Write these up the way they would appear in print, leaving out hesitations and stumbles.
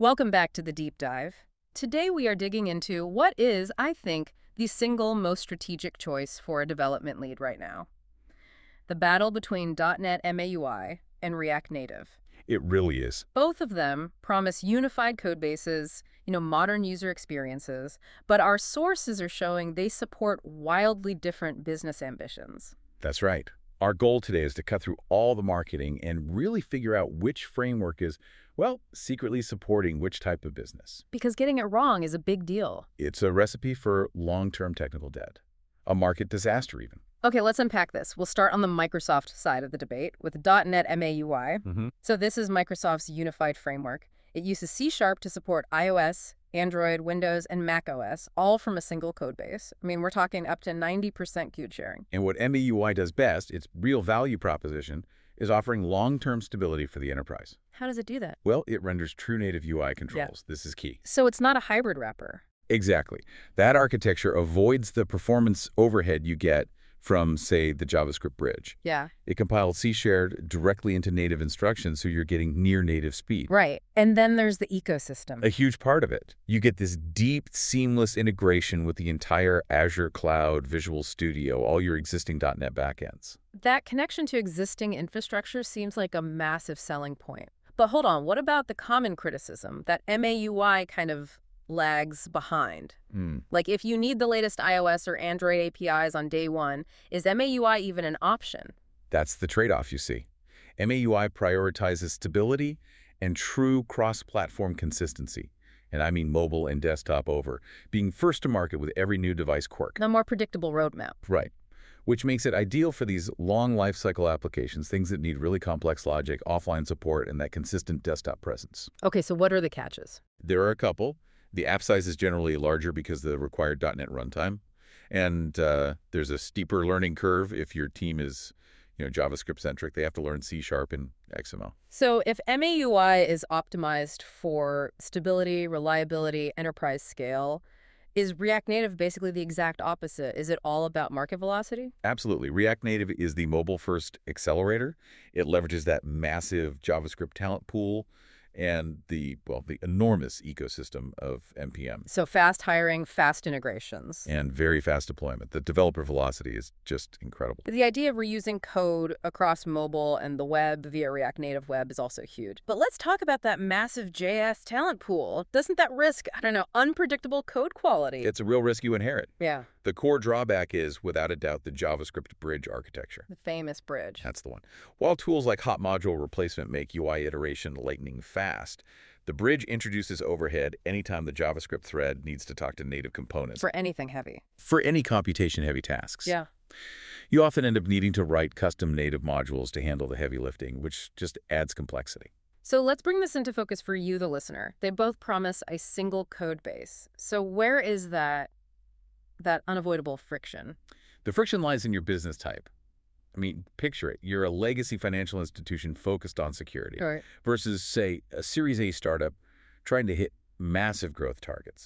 Welcome back to the deep dive. Today we are digging into what is, I think, the single most strategic choice for a development lead right now. The battle between .NET MAUI and React Native. It really is. Both of them promise unified code bases, modern user experiences, but our sources are showing they support wildly different business ambitions. That's right. Our goal today is to cut through all the marketing and really figure out which framework is, well, secretly supporting which type of business. Because getting it wrong is a big deal. It's a recipe for long-term technical debt, a market disaster even. Okay, let's unpack this. We'll start on the Microsoft side of the debate with .NET MAUI. So this is Microsoft's unified framework. It uses C# to support iOS, Android, Windows, and Mac OS, all from a single code base. I mean, we're talking up to 90% code sharing. And what MAUI does best, its real value proposition, is offering long-term stability for the enterprise. How does it do that? Well, it renders true native UI controls. This is key. So it's not a hybrid wrapper. Exactly. That architecture avoids the performance overhead you get from, say, the JavaScript bridge. Yeah. It compiles C-shared directly into native instructions, so you're getting near-native speed. Right. And then there's the ecosystem. A huge part of it. You get this deep, seamless integration with the entire Azure Cloud, Visual Studio, all your existing .NET backends. That connection to existing infrastructure seems like a massive selling point. But hold on, what about the common criticism that MAUI kind of lags behind? Like, if you need the latest iOS or Android APIs on day one, is MAUI even an option? That's the trade-off, you see. MAUI prioritizes stability and true cross-platform consistency. And I mean mobile and desktop over, being first to market with every new device quirk. The more predictable roadmap. Right. Which makes it ideal for these long lifecycle applications, things that need really complex logic, offline support, and that consistent desktop presence. Okay, so what are the catches? There are a couple. The app size is generally larger because of the required .NET runtime. And there's a steeper learning curve if your team is JavaScript-centric. They have to learn C# and XML. So if MAUI is optimized for stability, reliability, enterprise scale, is React Native basically the exact opposite? Is it all about market velocity? Absolutely. React Native is the mobile-first accelerator. It leverages that massive JavaScript talent pool and the enormous ecosystem of NPM. So fast hiring, fast integrations. And very fast deployment. The developer velocity is just incredible. The idea of reusing code across mobile and the web via React Native Web is also huge. But let's talk about that massive JS talent pool. Doesn't that risk, unpredictable code quality? It's a real risk you inherit. Yeah. The core drawback is, without a doubt, the JavaScript bridge architecture. The famous bridge. That's the one. While tools like hot module replacement make UI iteration lightning fast, the bridge introduces overhead anytime the JavaScript thread needs to talk to native components. For anything heavy. For any computation-heavy tasks. Yeah. You often end up needing to write custom native modules to handle the heavy lifting, which just adds complexity. So let's bring this into focus for you, the listener. They both promise a single code base. So where is that unavoidable friction? The friction lies in your business type. I mean, picture it. You're a legacy financial institution focused on security versus, say, a Series A startup trying to hit massive growth targets.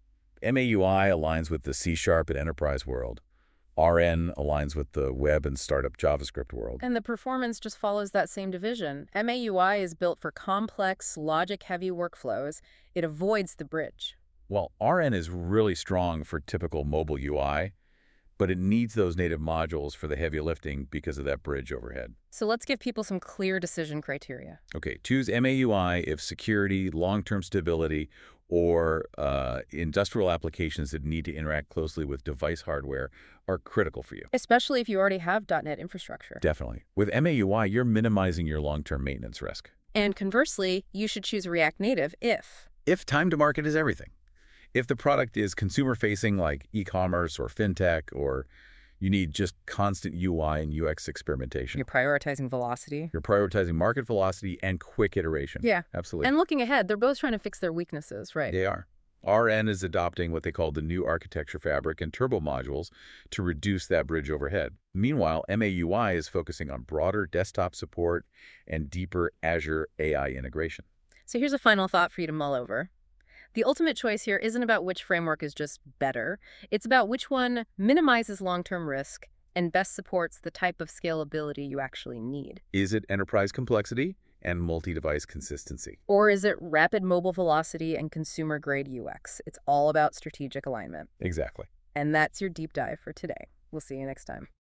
MAUI aligns with the C# and enterprise world. RN aligns with the web and startup JavaScript world. And the performance just follows that same division. MAUI is built for complex, logic-heavy workflows. It avoids the bridge. Well, RN is really strong for typical mobile UI, but it needs those native modules for the heavy lifting because of that bridge overhead. So let's give people some clear decision criteria. Okay, choose MAUI if security, long-term stability, or industrial applications that need to interact closely with device hardware are critical for you. Especially if you already have .NET infrastructure. Definitely. With MAUI, you're minimizing your long-term maintenance risk. And conversely, you should choose React Native if time to market is everything. If the product is consumer-facing like e-commerce or fintech, or you need just constant UI and UX experimentation. You're prioritizing velocity. You're prioritizing market velocity and quick iteration. Yeah. Absolutely. And looking ahead, they're both trying to fix their weaknesses, right? They are. RN is adopting what they call the new architecture fabric and turbo modules to reduce that bridge overhead. Meanwhile, MAUI is focusing on broader desktop support and deeper Azure AI integration. So here's a final thought for you to mull over. The ultimate choice here isn't about which framework is just better. It's about which one minimizes long-term risk and best supports the type of scalability you actually need. Is it enterprise complexity and multi-device consistency? Or is it rapid mobile velocity and consumer-grade UX? It's all about strategic alignment. Exactly. And that's your deep dive for today. We'll see you next time.